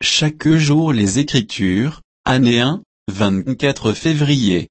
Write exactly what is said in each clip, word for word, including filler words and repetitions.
chaque jour les Écritures, année un, vingt-quatre février.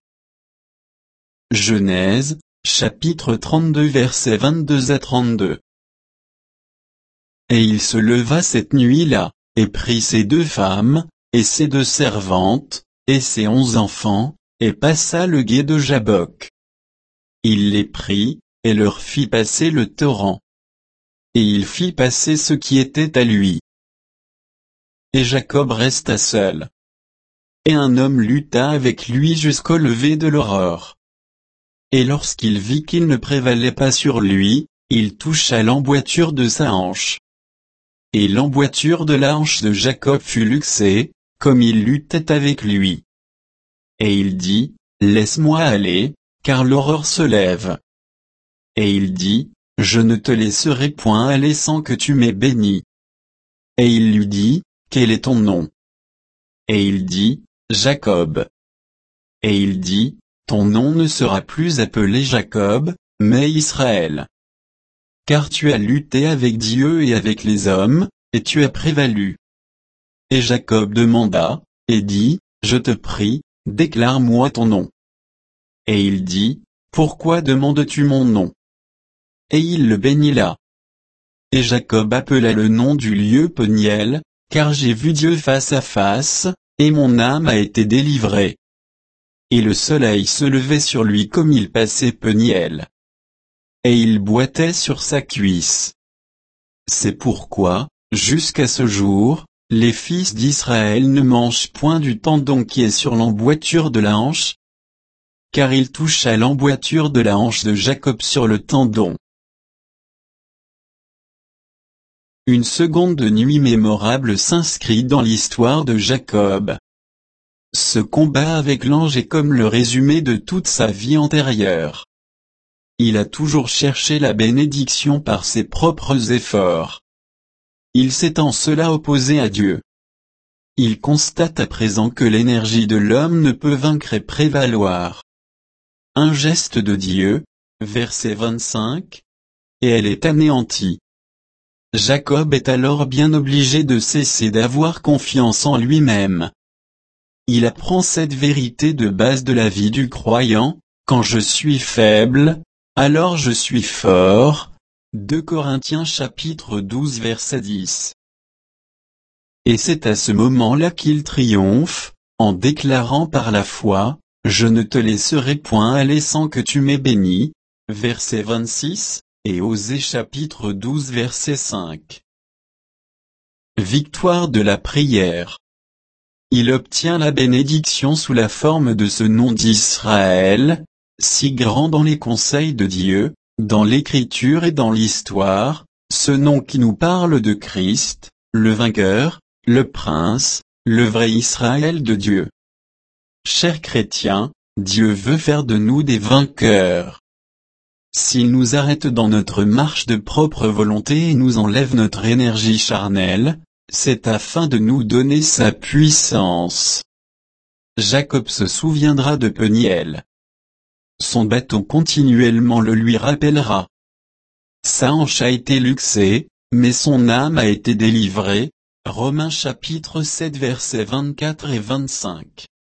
Genèse, chapitre trente-deux versets vingt-deux à trente-deux. Et il se leva cette nuit-là, et prit ses deux femmes, et ses deux servantes, et ses onze enfants, et passa le gué de Jabbok. Il les prit, et leur fit passer le torrent. Et il fit passer ce qui était à lui. Et Jacob resta seul. Et un homme lutta avec lui jusqu'au lever de l'aurore. Et lorsqu'il vit qu'il ne prévalait pas sur lui, il toucha l'emboîture de sa hanche. Et l'emboîture de la hanche de Jacob fut luxée, comme il luttait avec lui. Et il dit, laisse-moi aller, car l'aurore se lève. Et il dit, je ne te laisserai point aller sans que tu m'aies béni. Et il lui dit, quel est ton nom? Et il dit, Jacob. Et il dit, ton nom ne sera plus appelé Jacob, mais Israël. Car tu as lutté avec Dieu et avec les hommes, et tu as prévalu. Et Jacob demanda, et dit, je te prie, déclare-moi ton nom. Et il dit, pourquoi demandes-tu mon nom? Et il le bénit là. Et Jacob appela le nom du lieu Peniel, car j'ai vu Dieu face à face, et mon âme a été délivrée. Et le soleil se levait sur lui comme il passait Peniel. Et il boitait sur sa cuisse. C'est pourquoi, jusqu'à ce jour, les fils d'Israël ne mangent point du tendon qui est sur l'emboîture de la hanche, car il toucha l'emboîture de la hanche de Jacob sur le tendon. Une seconde nuit mémorable s'inscrit dans l'histoire de Jacob. Ce combat avec l'ange est comme le résumé de toute sa vie antérieure. Il a toujours cherché la bénédiction par ses propres efforts. Il s'est en cela opposé à Dieu. Il constate à présent que l'énergie de l'homme ne peut vaincre et prévaloir. Un geste de Dieu, verset vingt-cinq, et elle est anéantie. Jacob est alors bien obligé de cesser d'avoir confiance en lui-même. Il apprend cette vérité de base de la vie du croyant, quand je suis faible, alors je suis fort. deux Corinthiens chapitre douze verset dix. Et c'est à ce moment-là qu'il triomphe, en déclarant par la foi, je ne te laisserai point aller sans que tu m'aies béni, verset vingt-six, et Osée chapitre douze verset cinq. Victoire de la prière. Il obtient la bénédiction sous la forme de ce nom d'Israël, si grand dans les conseils de Dieu, dans l'Écriture et dans l'histoire, ce nom qui nous parle de Christ, le vainqueur, le prince, le vrai Israël de Dieu. Chers chrétiens, Dieu veut faire de nous des vainqueurs. S'il nous arrête dans notre marche de propre volonté et nous enlève notre énergie charnelle, c'est afin de nous donner sa puissance. Jacob se souviendra de Peniel. Son bâton continuellement le lui rappellera. Sa hanche a été luxée, mais son âme a été délivrée. Romains chapitre sept versets vingt-quatre et vingt-cinq.